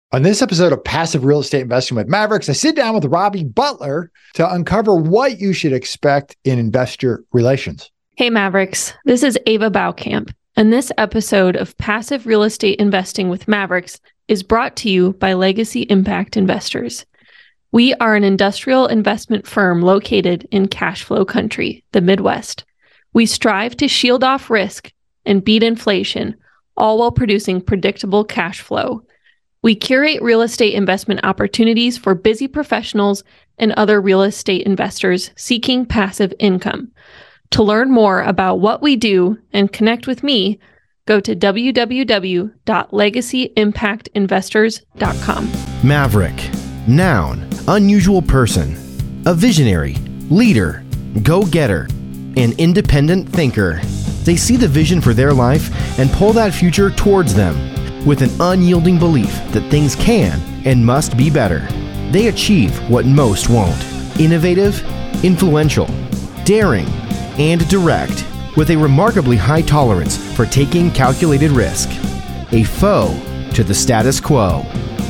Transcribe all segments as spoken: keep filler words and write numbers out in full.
On this episode of Passive Real Estate Investing with Mavericks, I sit down with Robbie Butler to uncover what you should expect in investor relations. Hey Mavericks, this is Ava Baukamp, and this episode of Passive Real Estate Investing with Mavericks is brought to you by Legacy Impact Investors. We are an industrial investment firm located in cash flow country, the Midwest. We strive to shield off risk and beat inflation, all while producing predictable cash flow. We curate real estate investment opportunities for busy professionals and other real estate investors seeking passive income. To learn more about what we do and connect with me, go to w w w dot legacy impact investors dot com. Maverick, noun, unusual person, a visionary, leader, go-getter, an independent thinker. They see the vision for their life and pull that future towards them with an unyielding belief that things can and must be better. They achieve what most won't. Innovative, influential, daring, and direct, with a remarkably high tolerance for taking calculated risk. A foe to the status quo.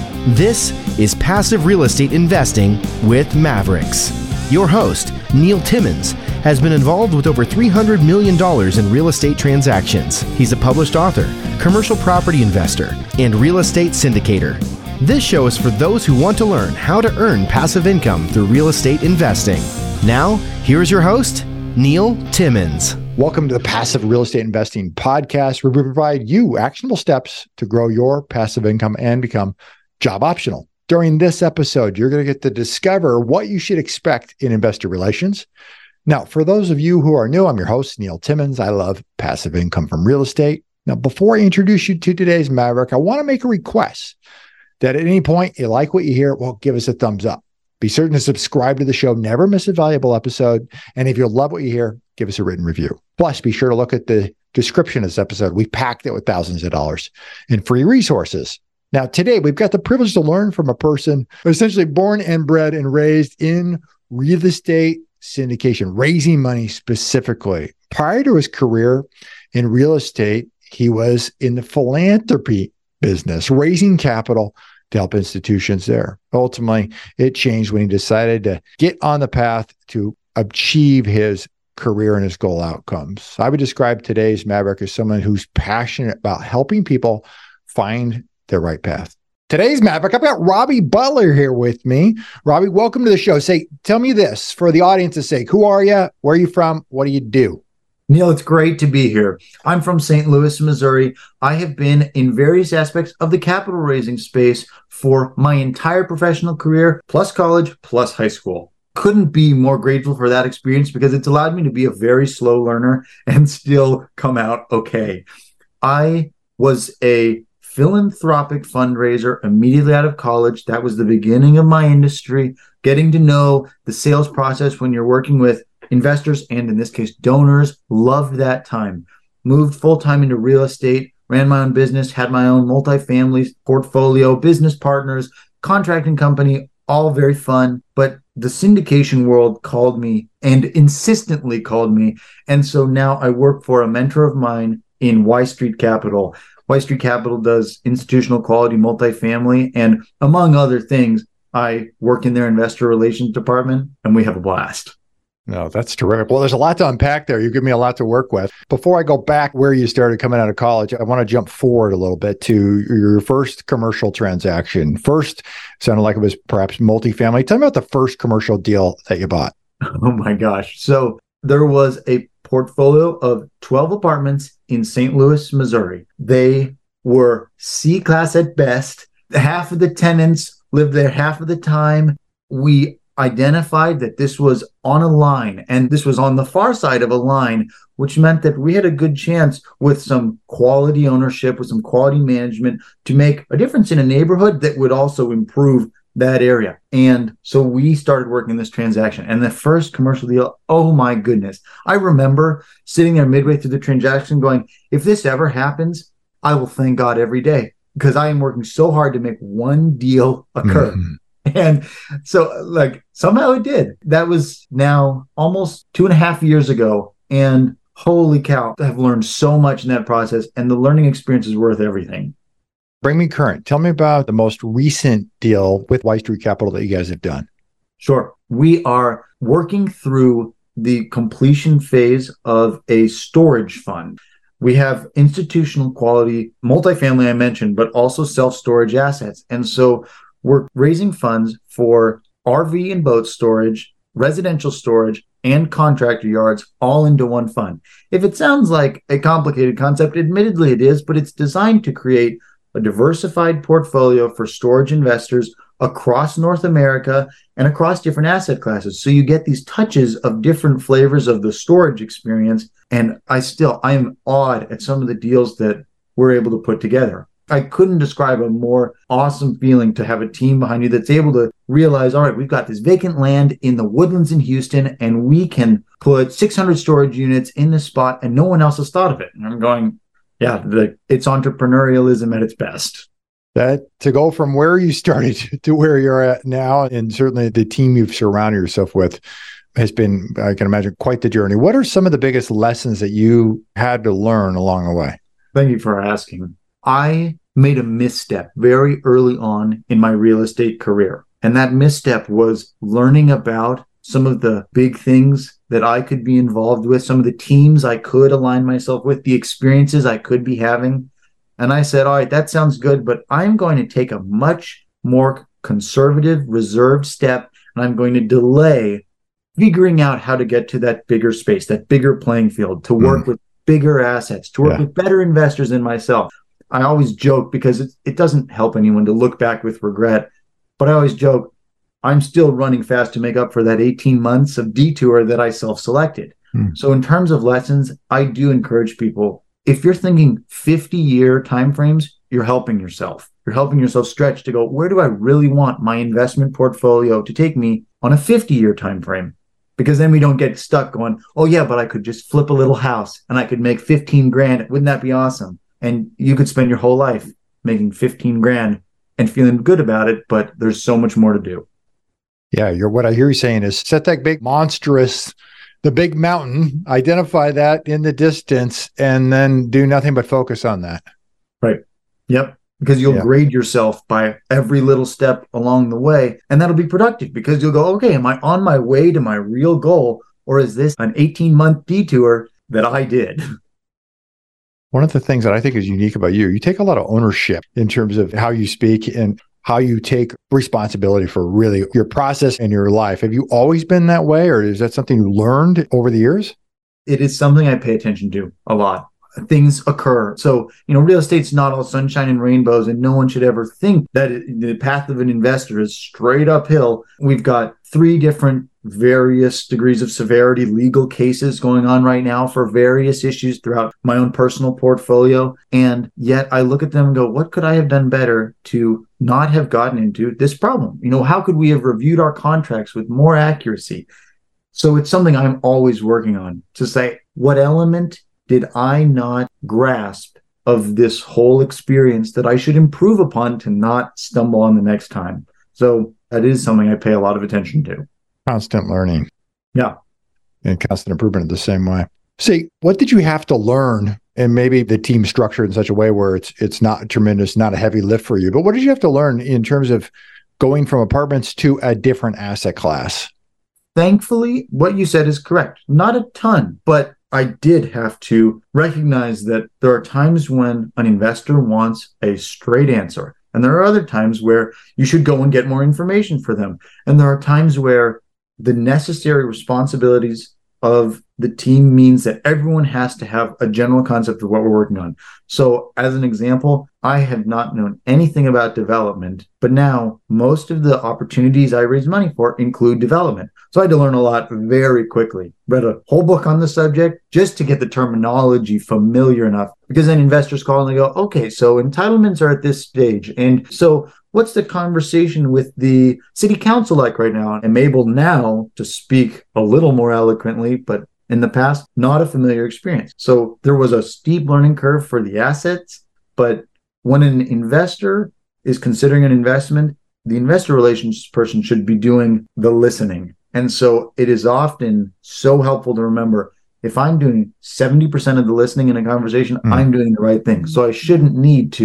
This is Passive Real Estate Investing with Mavericks. Your host, Neil Timmons, has been involved with over three hundred million dollars in real estate transactions. He's a published author, commercial property investor, and real estate syndicator. This show is for those who want to learn how to earn passive income through real estate investing. Now, here's your host, Neil Timmons. Welcome to the Passive Real Estate Investing Podcast, where we provide you actionable steps to grow your passive income and become job optional. During this episode, you're going to get to discover what you should expect in investor relations. Now, for those of you who are new, I'm your host, Neil Timmons. I love passive income from real estate. Now, before I introduce you to today's Maverick, I want to make a request that at any point you like what you hear, well, give us a thumbs up. Be certain to subscribe to the show, never miss a valuable episode. And if you love what you hear, give us a written review. Plus, be sure to look at the description of this episode. We packed it with thousands of dollars in free resources. Now, today, we've got the privilege to learn from a person essentially born and bred and raised in real estate syndication, raising money specifically. Prior to his career in real estate, he was in the philanthropy business, raising capital to help institutions there. Ultimately, it changed when he decided to get on the path to achieve his career and his goal outcomes. I would describe today's Maverick as someone who's passionate about helping people find their right path. Today's Maverick, I've got Robbie Butler here with me. Robbie, welcome to the show. Say, tell me this for the audience's sake. Who are you? Where are you from? What do you do? Neil, it's great to be here. I'm from Saint Louis, Missouri. I have been in various aspects of the capital raising space for my entire professional career, plus college, plus high school. Couldn't be more grateful for that experience because it's allowed me to be a very slow learner and still come out okay. I was a philanthropic fundraiser immediately out of college. That was the beginning of my industry, getting to know the sales process when you're working with investors and, in this case, donors. Loved that time. Moved full-time into real estate, ran my own business, had my own multifamily portfolio, business partners, contracting company, all very fun. But the syndication world called me and insistently called me. And so now I work for a mentor of mine in Y Street Capital. Y Street Capital does institutional quality multifamily, and among other things, I work in their investor relations department, and we have a blast. No, that's terrific. Well, there's a lot to unpack there. You give me a lot to work with. Before I go back where you started coming out of college, I want to jump forward a little bit to your first commercial transaction. First, sounded like it was perhaps multifamily. Tell me about the first commercial deal that you bought. Oh my gosh. So there was a portfolio of twelve apartments in Saint Louis, Missouri. They were C-class at best. Half of the tenants lived there half of the time. We identified that this was on a line, and this was on the far side of a line, which meant that we had a good chance with some quality ownership, with some quality management, to make a difference in a neighborhood that would also improve that area. And so we started working this transaction. And the first commercial deal, oh my goodness. I remember sitting there midway through the transaction going, if this ever happens, I will thank God every day, because I am working so hard to make one deal occur. Mm-hmm. And so like somehow it did. That was now almost two and a half years ago. And holy cow, I've learned so much in that process, and the learning experience is worth everything. Bring me current. Tell me about the most recent deal with White Street Capital that you guys have done. Sure. We are working through the completion phase of a storage fund. We have institutional quality multifamily, I mentioned, but also self-storage assets. And so we're raising funds for R V and boat storage, residential storage, and contractor yards all into one fund. If it sounds like a complicated concept, admittedly it is, but it's designed to create a diversified portfolio for storage investors across North America and across different asset classes. So you get these touches of different flavors of the storage experience. And I still, I am awed at some of the deals that we're able to put together. I couldn't describe a more awesome feeling to have a team behind you that's able to realize, all right, we've got this vacant land in the Woodlands in Houston, and we can put six hundred storage units in this spot, and no one else has thought of it. And I'm going, yeah, the, it's entrepreneurialism at its best. That to go from where you started to where you're at now, and certainly the team you've surrounded yourself with has been, I can imagine, quite the journey. What are some of the biggest lessons that you had to learn along the way? Thank you for asking. I made a misstep very early on in my real estate career. And that misstep was learning about some of the big things that I could be involved with, some of the teams I could align myself with, the experiences I could be having. And I said, all right, that sounds good, but I'm going to take a much more conservative, reserved step, and I'm going to delay figuring out how to get to that bigger space, that bigger playing field, to work mm. with bigger assets, to work yeah. with better investors than myself. I always joke because it, it doesn't help anyone to look back with regret, but I always joke, I'm still running fast to make up for that eighteen months of detour that I self-selected. Mm. So in terms of lessons, I do encourage people, if you're thinking fifty-year timeframes, you're helping yourself. You're helping yourself stretch to go, where do I really want my investment portfolio to take me on a fifty-year timeframe? Because then we don't get stuck going, oh yeah, but I could just flip a little house and I could make fifteen grand. Wouldn't that be awesome? And you could spend your whole life making fifteen grand and feeling good about it, but there's so much more to do. Yeah, you're what I hear you saying is set that big monstrous, the big mountain, identify that in the distance, and then do nothing but focus on that. Right. Yep. Because you'll yeah. grade yourself by every little step along the way, and that'll be productive because you'll go, okay, am I on my way to my real goal, or is this an eighteen-month detour that I did? One of the things that I think is unique about you, you take a lot of ownership in terms of how you speak and how you take responsibility for really your process and your life. Have you always been that way, or is that something you learned over the years? It is something I pay attention to a lot. Things occur. So, you know, real estate's not all sunshine and rainbows, and no one should ever think that it, the path of an investor is straight uphill. We've got three different various degrees of severity legal cases going on right now for various issues throughout my own personal portfolio. And yet I look at them and go, what could I have done better to not have gotten into this problem? You know, how could we have reviewed our contracts with more accuracy? So it's something I'm always working on to say, what element did I not grasp of this whole experience that I should improve upon to not stumble on the next time? So that is something I pay a lot of attention to. Constant learning. Yeah. And constant improvement in the same way. See, what did you have to learn? And maybe the team structured in such a way where it's it's not tremendous, not a heavy lift for you, but what did you have to learn in terms of going from apartments to a different asset class? Thankfully, what you said is correct. Not a ton, but I did have to recognize that there are times when an investor wants a straight answer. And there are other times where you should go and get more information for them. And there are times where the necessary responsibilities of the team means that everyone has to have a general concept of what we're working on. So as an example, I have not known anything about development, but now most of the opportunities I raise money for include development. So I had to learn a lot very quickly. Read a whole book on the subject just to get the terminology familiar enough, because then investors call and they go, okay, so entitlements are at this stage. And so what's the conversation with the city council like right now? I'm able now to speak a little more eloquently, but in the past, not a familiar experience. So there was a steep learning curve for the assets, but when an investor is considering an investment, the investor relations person should be doing the listening. And so it is often so helpful to remember, if I'm doing seventy percent of the listening in a conversation, mm. I'm doing the right thing. So I shouldn't need to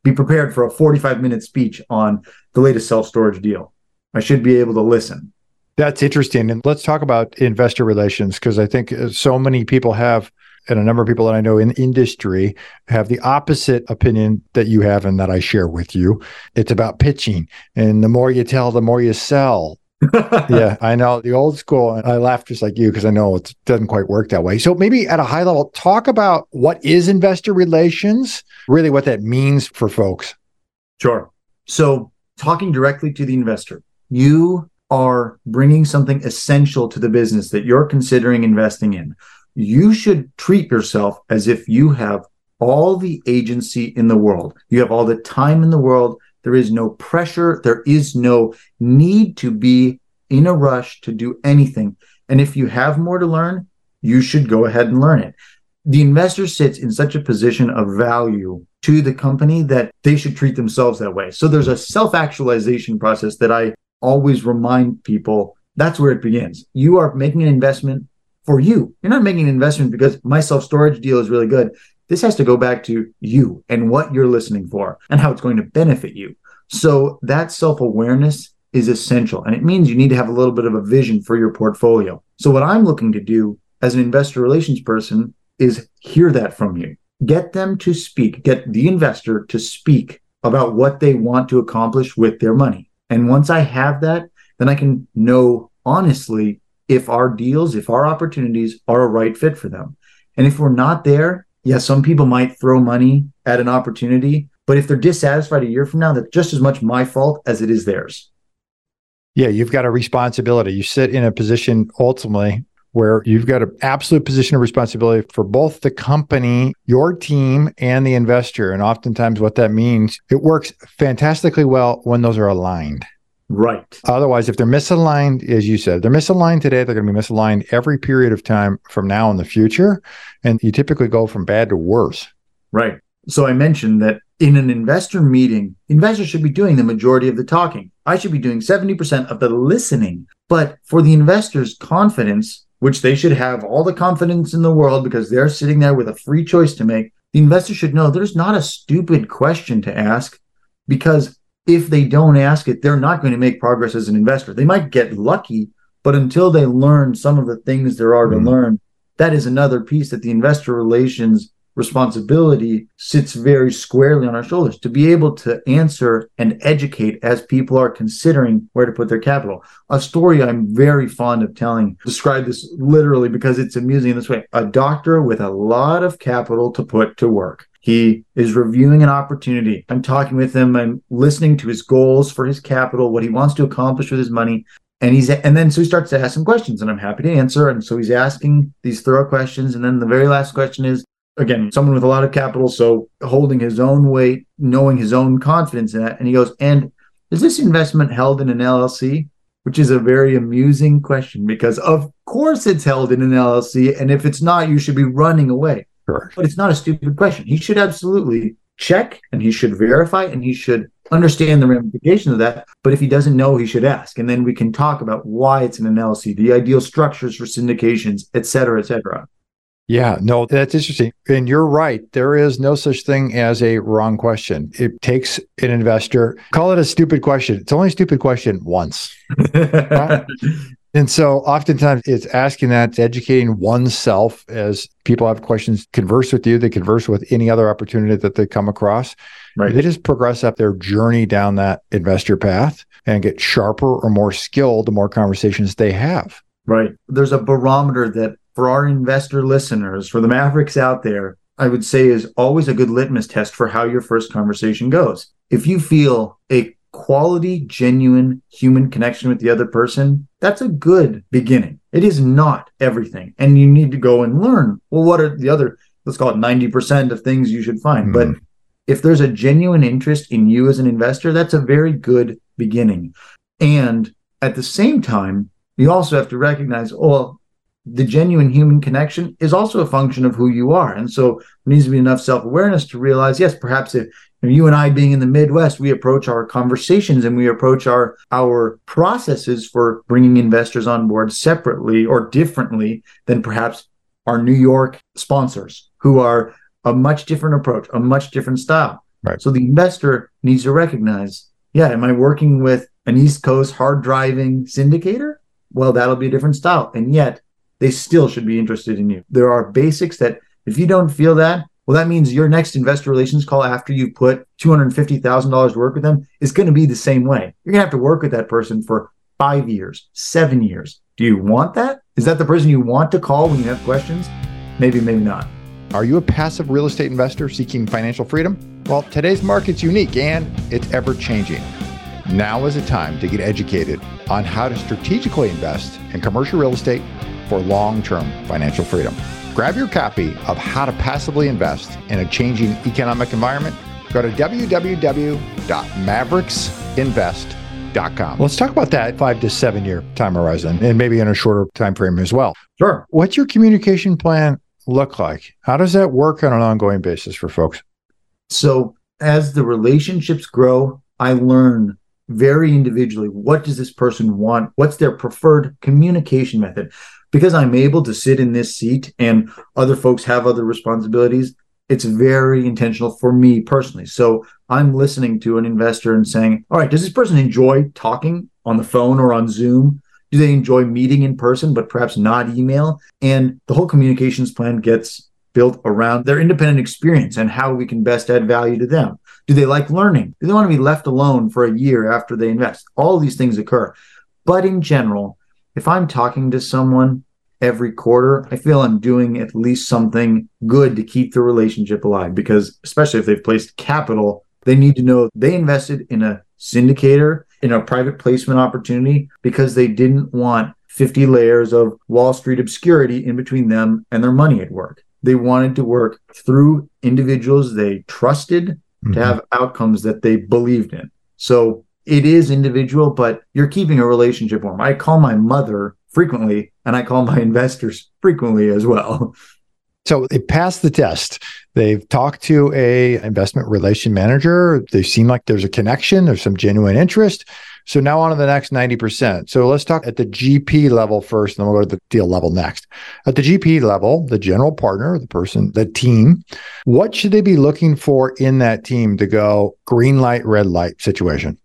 be prepared for a forty-five minute speech on the latest self-storage deal. I should be able to listen. That's interesting. And let's talk about investor relations, because I think so many people have, and a number of people that I know in industry have the opposite opinion that you have and that I share with you. It's about pitching. And the more you tell, the more you sell. Yeah, I know the old school. And I laugh just like you because I know it doesn't quite work that way. So maybe at a high level, talk about what is investor relations, really what that means for folks. Sure. So talking directly to the investor, you are bringing something essential to the business that you're considering investing in. You should treat yourself as if you have all the agency in the world. You have all the time in the world. There is no pressure. There is no need to be in a rush to do anything. And if you have more to learn, you should go ahead and learn it. The investor sits in such a position of value to the company that they should treat themselves that way. So there's a self-actualization process that I always remind people. That's where it begins. You are making an investment for you. You're not making an investment because my self-storage deal is really good. This has to go back to you and what you're listening for and how it's going to benefit you. So that self-awareness is essential. And it means you need to have a little bit of a vision for your portfolio. So what I'm looking to do as an investor relations person is hear that from you. Get them to speak, get the investor to speak about what they want to accomplish with their money. And once I have that, then I can know honestly if our deals, if our opportunities are a right fit for them. And if we're not there, yeah, some people might throw money at an opportunity, but if they're dissatisfied a year from now, that's just as much my fault as it is theirs. Yeah, you've got a responsibility. You sit in a position ultimately where you've got an absolute position of responsibility for both the company, your team, and the investor. And oftentimes what that means, it works fantastically well when those are aligned. Right. Otherwise, if they're misaligned, as you said, they're misaligned today, they're going to be misaligned every period of time from now in the future. And you typically go from bad to worse. Right. So I mentioned that in an investor meeting, investors should be doing the majority of the talking. I should be doing seventy percent of the listening. But for the investor's confidence, which they should have all the confidence in the world because they're sitting there with a free choice to make, the investor should know there's not a stupid question to ask, because if they don't ask it, they're not going to make progress as an investor. They might get lucky, but until they learn some of the things there are to mm-hmm. learn, that is another piece that the investor relations responsibility sits very squarely on our shoulders, to be able to answer and educate as people are considering where to put their capital. A story I'm very fond of telling, describe this literally because it's amusing in this way. A doctor with a lot of capital to put to work. He is reviewing an opportunity. I'm talking with him. I'm listening to his goals for his capital, what he wants to accomplish with his money. And he's and then so he starts to ask some questions, and I'm happy to answer. And so he's asking these thorough questions. And then the very last question is, again, someone with a lot of capital, so holding his own weight, knowing his own confidence in that. And he goes, and is this investment held in an L L C? Which is a very amusing question, because of course it's held in an L L C. And if it's not, you should be running away. Sure. But it's not a stupid question. He should absolutely check, and he should verify, and he should understand the ramifications of that. But if he doesn't know, he should ask. And then we can talk about why it's in an L L C, the ideal structures for syndications, et cetera, et cetera. Yeah, no, that's interesting. And you're right. There is no such thing as a wrong question. It takes an investor, call it a stupid question. It's only a stupid question once. Right? And so oftentimes it's asking that, educating oneself as people have questions, converse with you, they converse with any other opportunity that they come across. Right. They just progress up their journey down that investor path and get sharper or more skilled the more conversations they have. Right. There's a barometer that for our investor listeners, for the Mavericks out there, I would say is always a good litmus test for how your first conversation goes. If you feel a quality, genuine human connection with the other person, that's a good beginning. It is not everything. And you need to go and learn, well, what are the other, let's call it ninety percent of things you should find. Mm-hmm. But if there's a genuine interest in you as an investor, that's a very good beginning. And at the same time, you also have to recognize, well, the genuine human connection is also a function of who you are. And so there needs to be enough self-awareness to realize, yes, perhaps if you and I being in the Midwest, we approach our conversations and we approach our, our processes for bringing investors on board separately or differently than perhaps our New York sponsors, who are a much different approach, a much different style. Right. So the investor needs to recognize, yeah, am I working with an East Coast hard driving syndicator? Well, that'll be a different style. And yet they still should be interested in you. There are basics that if you don't feel that, well, that means your next investor relations call after you put two hundred fifty thousand dollars to work with them is going to be the same way. You're going to have to work with that person for five years, seven years. Do you want that? Is that the person you want to call when you have questions? Maybe, maybe not. Are you a passive real estate investor seeking financial freedom? Well, today's market's unique and it's ever changing. Now is the time to get educated on how to strategically invest in commercial real estate for long-term financial freedom. Grab your copy of How to Passively Invest in a Changing Economic Environment. Go to w w w dot mavericks invest dot com. Let's talk about that five to seven year time horizon and maybe in a shorter time frame as well. Sure. What's your communication plan look like? How does that work on an ongoing basis for folks? So as the relationships grow, I learn very individually, what does this person want? What's their preferred communication method? Because I'm able to sit in this seat and other folks have other responsibilities, it's very intentional for me personally. So I'm listening to an investor and saying, all right, does this person enjoy talking on the phone or on Zoom? Do they enjoy meeting in person, but perhaps not email? And the whole communications plan gets built around their independent experience and how we can best add value to them. Do they like learning? Do they want to be left alone for a year after they invest? All these things occur. But in general, if I'm talking to someone every quarter, I feel I'm doing at least something good to keep the relationship alive, because especially if they've placed capital, they need to know they invested in a syndicator, in a private placement opportunity, because they didn't want fifty layers of Wall Street obscurity in between them and their money at work. They wanted to work through individuals they trusted mm-hmm. to have outcomes that they believed in. So it is individual, but you're keeping a relationship warm. I call my mother frequently, and I call my investors frequently as well. So they passed the test. They've talked to a investment relation manager. They seem like there's a connection. There's some genuine interest. So now on to the next ninety percent. So let's talk at the G P level first, and then we'll go to the deal level next. At the G P level, the general partner, the person, the team, what should they be looking for in that team to go green light, red light situation?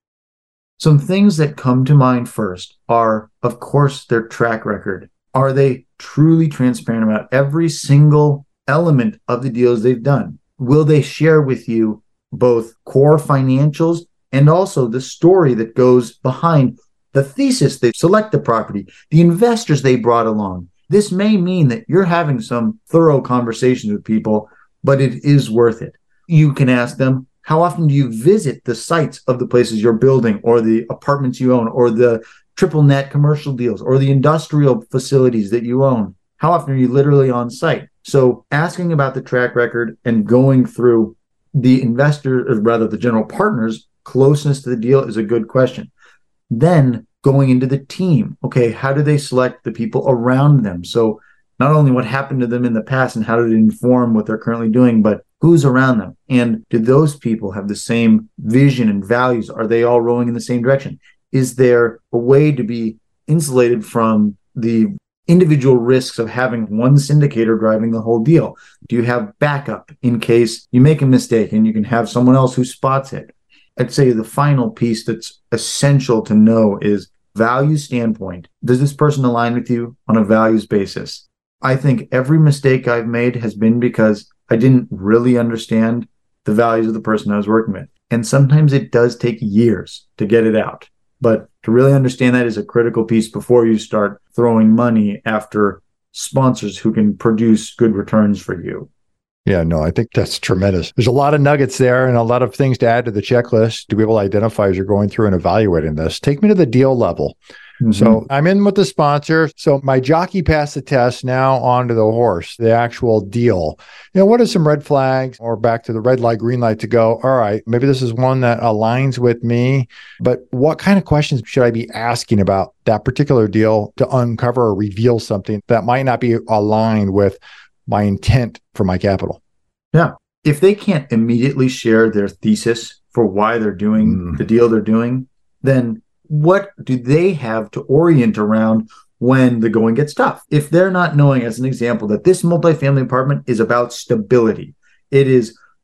Some things that come to mind first are, of course, their track record. Are they truly transparent about every single element of the deals they've done? Will they share with you both core financials and also the story that goes behind the thesis they select the property, the investors they brought along? This may mean that you're having some thorough conversations with people, but it is worth it. You can ask them, how often do you visit the sites of the places you're building, or the apartments you own, or the triple net commercial deals, or the industrial facilities that you own? How often are you literally on site? So asking about the track record and going through the investor, or rather the general partner's closeness to the deal is a good question. Then going into the team. Okay, how do they select the people around them? So not only what happened to them in the past and how did it inform what they're currently doing, but who's around them? And do those people have the same vision and values? Are they all rowing in the same direction? Is there a way to be insulated from the individual risks of having one syndicator driving the whole deal? Do you have backup in case you make a mistake and you can have someone else who spots it? I'd say the final piece that's essential to know is value standpoint. Does this person align with you on a values basis? I think every mistake I've made has been because I didn't really understand the values of the person I was working with. And sometimes it does take years to get it out. But to really understand that is a critical piece before you start throwing money after sponsors who can produce good returns for you. Yeah, no, I think that's tremendous. There's a lot of nuggets there and a lot of things to add to the checklist to be able to identify as you're going through and evaluating this. Take me to the deal level. Mm-hmm. So I'm in with the sponsor. So my jockey passed the test, now onto the horse, the actual deal. You know, what are some red flags, or back to the red light, green light to go, all right, maybe this is one that aligns with me, but what kind of questions should I be asking about that particular deal to uncover or reveal something that might not be aligned with my intent for my capital? Yeah. If they can't immediately share their thesis for why they're doing mm. the deal they're doing, then what do they have to orient around when the going gets tough? If they're not knowing, as an example, that this multifamily apartment is about stability, it is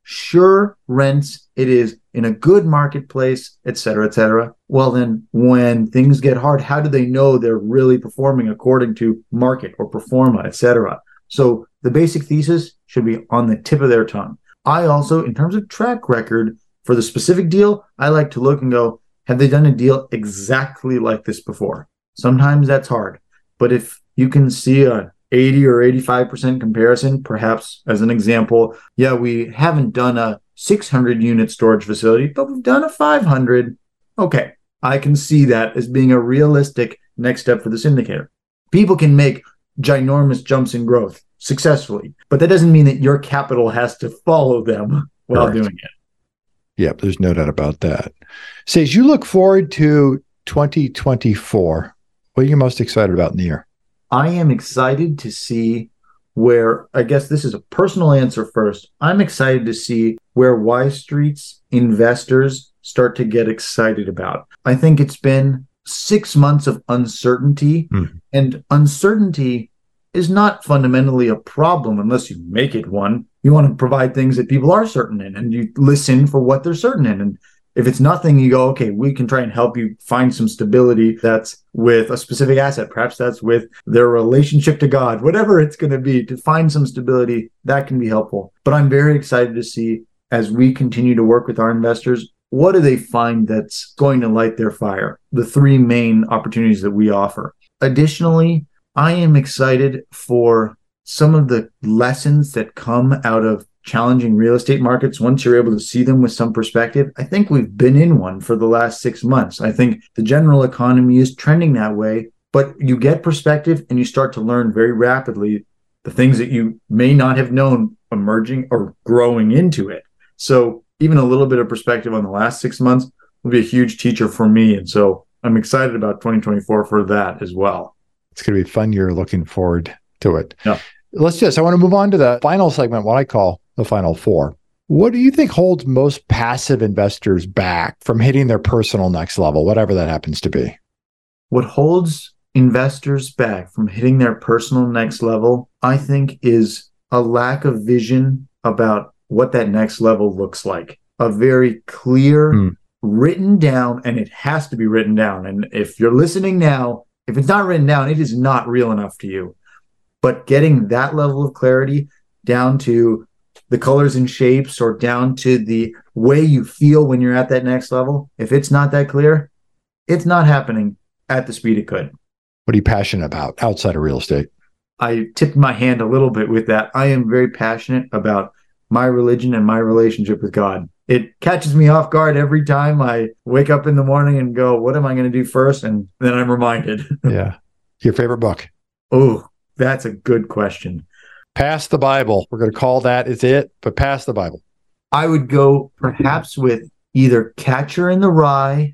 sure rents, it is in a good marketplace, et cetera, et cetera. Well, then when things get hard, how do they know they're really performing according to market or pro forma, et cetera? So the basic thesis should be on the tip of their tongue. I also, in terms of track record for the specific deal, I like to look and go, have they done a deal exactly like this before? Sometimes that's hard. But if you can see a eighty or eighty-five percent comparison, perhaps as an example, yeah, we haven't done a six hundred unit storage facility, but we've done a five hundred. Okay, I can see that as being a realistic next step for this indicator. People can make ginormous jumps in growth successfully, but that doesn't mean that your capital has to follow them while Correct. doing it. Yep, there's no doubt about that. So as you look forward to twenty twenty-four, what are you most excited about in the year? I am excited to see where, I guess this is a personal answer first. I'm excited to see where Y Street's investors start to get excited about. I think it's been six months of uncertainty, mm. and uncertainty is not fundamentally a problem unless you make it one. You want to provide things that people are certain in, and you listen for what they're certain in. And if it's nothing, you go, okay, we can try and help you find some stability that's with a specific asset. Perhaps that's with their relationship to God, whatever it's going to be, to find some stability that can be helpful. But I'm very excited to see, as we continue to work with our investors, what do they find that's going to light their fire? The three main opportunities that we offer. Additionally, I am excited for some of the lessons that come out of challenging real estate markets once you're able to see them with some perspective. I think we've been in one for the last six months. I think the general economy is trending that way, but you get perspective and you start to learn very rapidly the things that you may not have known emerging or growing into it. So even a little bit of perspective on the last six months will be a huge teacher for me. And so I'm excited about twenty twenty-four for that as well. It's going to be a fun year. Looking forward to it. Yeah. Let's just, I want to move on to the final segment, what I call the final four. What do you think holds most passive investors back from hitting their personal next level, whatever that happens to be? What holds investors back from hitting their personal next level, I think, is a lack of vision about what that next level looks like. A very clear, mm. written down, and it has to be written down. And if you're listening now, if it's not written down, it is not real enough to you. But getting that level of clarity down to the colors and shapes, or down to the way you feel when you're at that next level, if it's not that clear, it's not happening at the speed it could. What are you passionate about outside of real estate? I tipped my hand a little bit with that. I am very passionate about my religion and my relationship with God. It catches me off guard every time I wake up in the morning and go, what am I going to do first? And then I'm reminded. Yeah. Your favorite book? Oh, that's a good question. Pass the Bible. We're going to call that is it, but pass the Bible. I would go perhaps with either Catcher in the Rye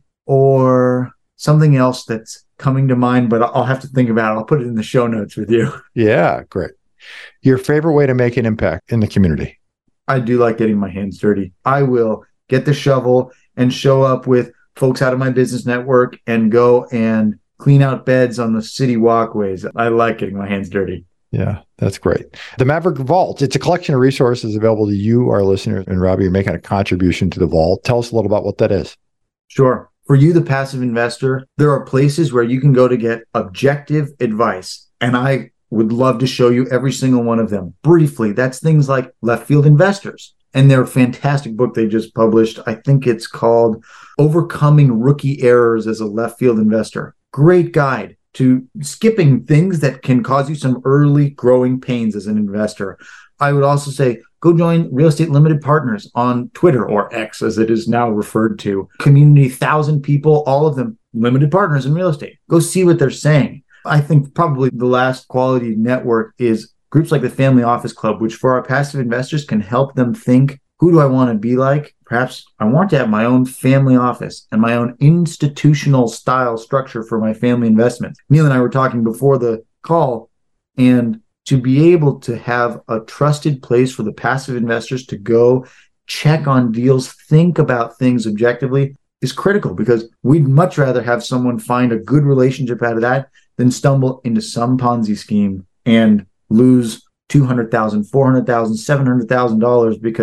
or something else that's coming to mind, but I'll have to think about it. I'll put it in the show notes with you. Yeah, great. Your favorite way to make an impact in the community? I do like getting my hands dirty. I will get the shovel and show up with folks out of my business network and go and clean out beds on the city walkways. I like getting my hands dirty. Yeah, that's great. The Maverick Vault, it's a collection of resources available to you, our listeners. And Robbie, you're making a contribution to the vault. Tell us a little about what that is. Sure. For you, the passive investor, there are places where you can go to get objective advice. And I would love to show you every single one of them. Briefly, that's things like Left Field Investors and their fantastic book they just published. I think it's called Overcoming Rookie Errors as a Left Field Investor. Great guide to skipping things that can cause you some early growing pains as an investor. I would also say, go join Real Estate Limited Partners on Twitter, or X as it is now referred to. Community, thousand people, all of them limited partners in real estate. Go see what they're saying. I think probably the last quality network is groups like the Family Office Club, which for our passive investors can help them think, who do I want to be like? Perhaps I want to have my own family office and my own institutional style structure for my family investments. Neil and I were talking before the call, and to be able to have a trusted place for the passive investors to go check on deals, think about things objectively is critical, because we'd much rather have someone find a good relationship out of that than stumble into some Ponzi scheme and lose two hundred thousand dollars, four hundred thousand dollars, seven hundred thousand dollars because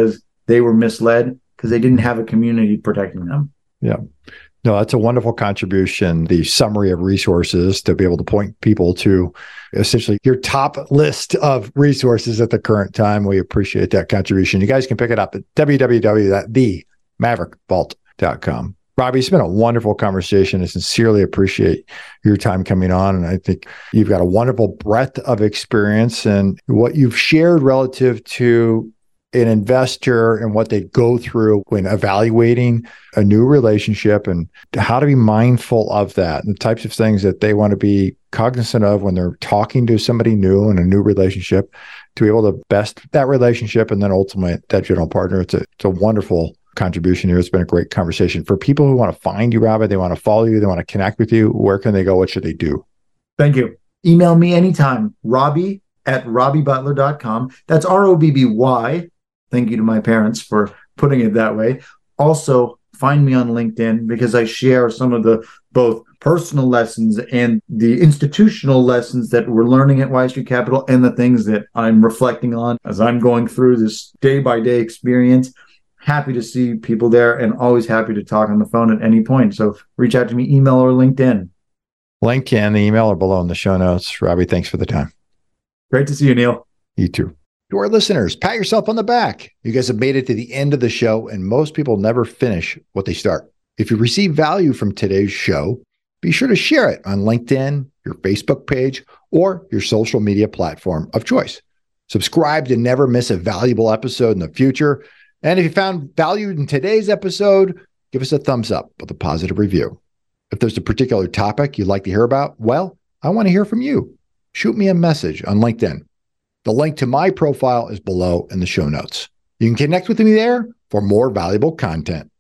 they were misled because they didn't have a community protecting them. Yeah. No, that's a wonderful contribution. The summary of resources to be able to point people to essentially your top list of resources at the current time. We appreciate that contribution. You guys can pick it up at w w w dot the maverick vault dot com. Robbie, it's been a wonderful conversation. I sincerely appreciate your time coming on. And I think you've got a wonderful breadth of experience, and what you've shared relative to an investor and what they go through when evaluating a new relationship and how to be mindful of that and the types of things that they want to be cognizant of when they're talking to somebody new in a new relationship to be able to best that relationship and then ultimately that general partner. It's a, it's a wonderful contribution here. It's been a great conversation. For people who want to find you, Robbie, they want to follow you, they want to connect with you, where can they go? What should they do? Thank you. Email me anytime, Robbie at robbie butler dot com. That's R O B B Y. Thank you to my parents for putting it that way. Also, find me on LinkedIn because I share some of the both personal lessons and the institutional lessons that we're learning at Y Street Capital and the things that I'm reflecting on as I'm going through this day-by-day experience. Happy to see people there and always happy to talk on the phone at any point. So reach out to me, email or LinkedIn. Link and the email are below in the show notes. Robbie, thanks for the time. Great to see you, Neil. You too. To our listeners, pat yourself on the back. You guys have made it to the end of the show, and most people never finish what they start. If you receive value from today's show, be sure to share it on LinkedIn, your Facebook page, or your social media platform of choice. Subscribe to never miss a valuable episode in the future. And if you found value in today's episode, give us a thumbs up with a positive review. If there's a particular topic you'd like to hear about, well, I want to hear from you. Shoot me a message on LinkedIn. The link to my profile is below in the show notes. You can connect with me there for more valuable content.